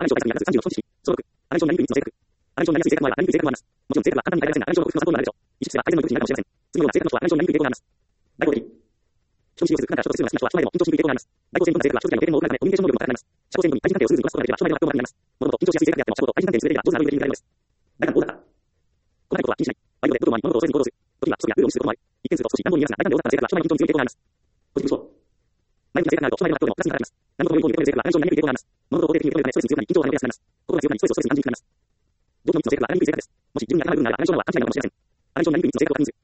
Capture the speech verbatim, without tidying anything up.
アメリカ大学さんじゅうの小知識、総録、アメリカ内陸の性格、アメリカ内陸性格は内陸性格もあります。もちろん性格は簡単に変えられませんが、アメリカの福の参考になるでしょう。意識すれば改善の余地になるかもしれません。次のような性格の人はアメリカ内陸傾向があります。大統領的。人見知りをする苦難から衝突するような人は、人前でも緊張しにくい傾向があります。大統領性分な性格は人付き合いの経験も多くなるため、コミュニケーション能力も高くなります。社交性に対人関係をスムーズにこなすことができれば、人前では発表も高くなります。もともと緊張しやすい性格であっても、仕事、対人関係に優れていれば、上手なアドリブ力が得られるのです。大胆に大だった。細かいことは気にしない。バイオでどこまで物事をせずに行動する。時には、外やルールを無視することもあり、一見すると少し乱暴に見えますが、大胆に大だった性格は人前に緊張に強い傾向があります。ポジティブ思考。前向きな性格があると、人前での発表でもプラスになります。何事も良い方に受け止める性格は、アメリカ内陸傾向があります。物事を肯定的に受け止めるため、ストレスに強くなり、緊張を跳ねやすくなります。心が強くなり、ストレスをストレスに感じにくくなります。上手なみっつの性格は、アメリカ内陸性格です。もし自分に当たる部分があれば、アメリカのは勘違いなのかもしれません。アメリカ内陸みっつの性格を確認する。